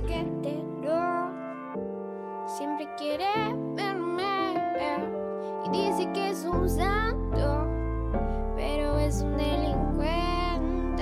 paquetero siempre quiere verme y dice que es un santo, pero es un delincuente.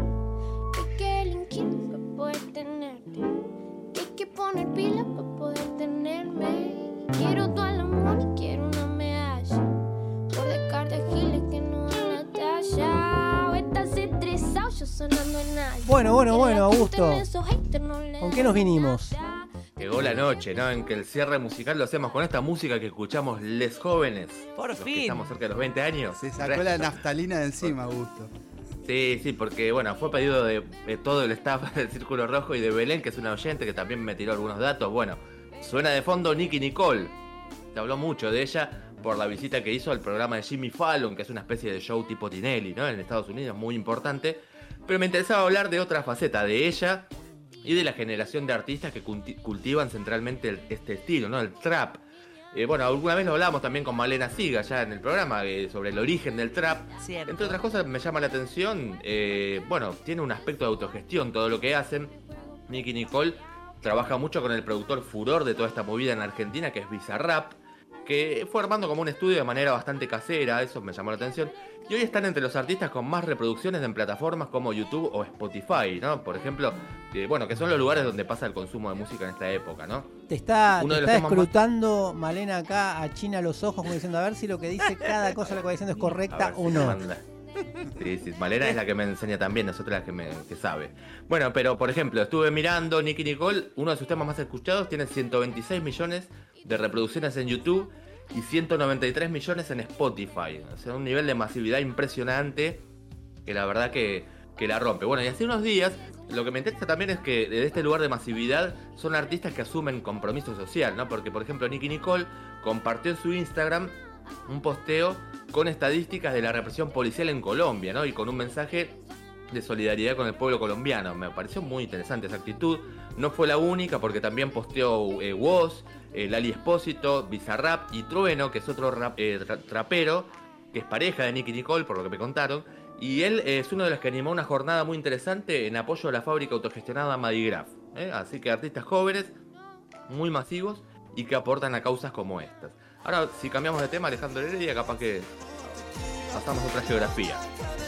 Hay que delinquir para poder tenerte, hay que poner pilas para poder tenerme. Quiero todo el amor y quiero una medalla por descarte giles que no dan la talla. Estás estresado, yo sonando en alto. Bueno, Augusto, ¿con qué nos vinimos? Llegó la noche, ¿no? En que el cierre musical lo hacemos con esta música que escuchamos les jóvenes. Por los fin. Que estamos cerca de los 20 años. Se sacó la naftalina de encima, Augusto. Sí, porque bueno, fue pedido de todo el staff del Círculo Rojo y de Belén, que es una oyente que también me tiró algunos datos. Bueno, suena de fondo Nicki Nicole. Se habló mucho de ella por la visita que hizo al programa de Jimmy Fallon, que es una especie de show tipo Tinelli, ¿no? En Estados Unidos, muy importante. Pero me interesaba hablar de otra faceta de ella y de la generación de artistas que cultivan centralmente este estilo, ¿no? El trap. Bueno, alguna vez lo hablamos también con Malena Siga ya en el programa sobre el origen del trap. Cierto. Entre otras cosas me llama la atención, bueno, tiene un aspecto de autogestión todo lo que hacen. Nicki Nicole trabaja mucho con el productor furor de toda esta movida en Argentina, que es Bizarrap, que fue armando como un estudio de manera bastante casera, eso me llamó la atención. Y hoy están entre los artistas con más reproducciones en plataformas como YouTube o Spotify, ¿no? Por ejemplo, bueno, que son los lugares donde pasa el consumo de música en esta época, ¿no? Te está Uno de los temas escrutando Malena acá, achina los ojos como diciendo a ver si lo que dice cada cosa la que va diciendo es correcta o no. Sí, Malena es la que me enseña también, es otra que sabe. Bueno, pero por ejemplo, estuve mirando Nicki Nicole, uno de sus temas más escuchados tiene 126 millones de reproducciones en YouTube y 193 millones en Spotify. O sea, un nivel de masividad impresionante que la verdad que la rompe. Bueno, y hace unos días, lo que me interesa también es que de este lugar de masividad son artistas que asumen compromiso social, ¿no? Porque, por ejemplo, Nicki Nicole compartió en su Instagram un posteo con estadísticas de la represión policial en Colombia, ¿no? Y con un mensaje de solidaridad con el pueblo colombiano. Me pareció muy interesante esa actitud. No fue la única, porque también posteó Woz, Lali Espósito, Bizarrap y Trueno, que es otro trapero, que es pareja de Nicki Nicole, por lo que me contaron. Y él es uno de los que animó una jornada muy interesante en apoyo a la fábrica autogestionada Madigraf. Así que artistas jóvenes, muy masivos y que aportan a causas como estas. Ahora, si cambiamos de tema, Alejandro Heredia, capaz que pasamos a otra geografía.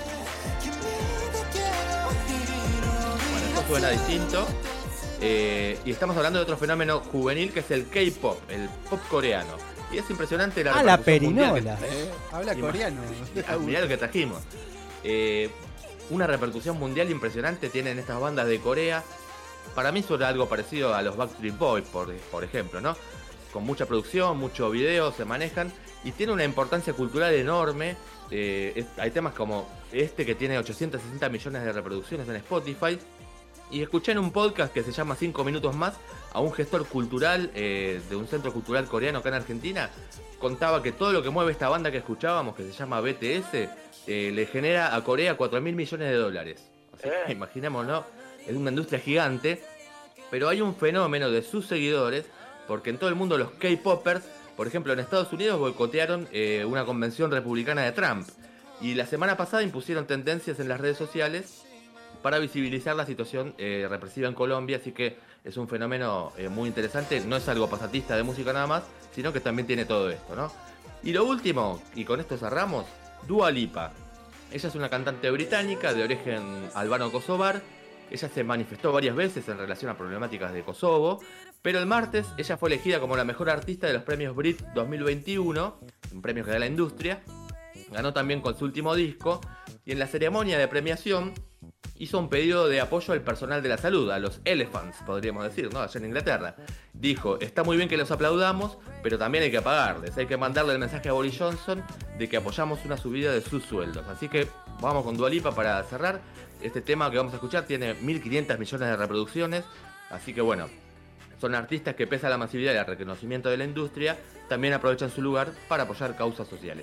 Bueno, esto suena distinto. Y estamos hablando de otro fenómeno juvenil que es el K-pop, el pop coreano. Y es impresionante la la repercusión mundial perinola. Habla coreano. Mirá lo que trajimos. Una repercusión mundial impresionante tienen estas bandas de Corea. Para mí suena algo parecido a los Backstreet Boys, por ejemplo, ¿no? Con mucha producción, mucho video, se manejan y tiene una importancia cultural enorme. Hay temas como este que tiene 860 millones de reproducciones en Spotify. Y escuché en un podcast que se llama 5 minutos más a un gestor cultural de un centro cultural coreano acá en Argentina. Contaba que todo lo que mueve esta banda que escuchábamos, que se llama BTS, le genera a Corea 4.000 millones de dólares. O sea, imaginémonos, es una industria gigante. Pero hay un fenómeno de sus seguidores, porque en todo el mundo los K-popers, por ejemplo en Estados Unidos, boicotearon una convención republicana de Trump. Y la semana pasada impusieron tendencias en las redes sociales para visibilizar la situación represiva en Colombia, así que es un fenómeno muy interesante, no es algo pasatista de música nada más, sino que también tiene todo esto, ¿no? Y lo último, y con esto cerramos, Dua Lipa. Ella es una cantante británica de origen albano-kosovar. Ella se manifestó varias veces en relación a problemáticas de Kosovo, pero el martes ella fue elegida como la mejor artista de los premios Brit 2021, un premio que da la industria. Ganó también con su último disco y en la ceremonia de premiación hizo un pedido de apoyo al personal de la salud, a los Elephants, podríamos decir, ¿no? Allá en Inglaterra. Dijo, está muy bien que los aplaudamos, pero también hay que pagarles. Hay que mandarle el mensaje a Boris Johnson de que apoyamos una subida de sus sueldos. Así que vamos con Dua Lipa para cerrar. Este tema que vamos a escuchar tiene 1.500 millones de reproducciones. Así que bueno, son artistas que pese a la masividad y el reconocimiento de la industria, también aprovechan su lugar para apoyar causas sociales.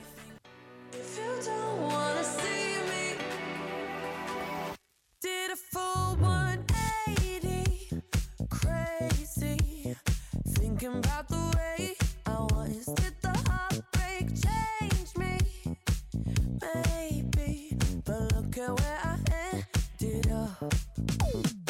About the way I was, did the heartbreak change me? Maybe, but look at where I ended up.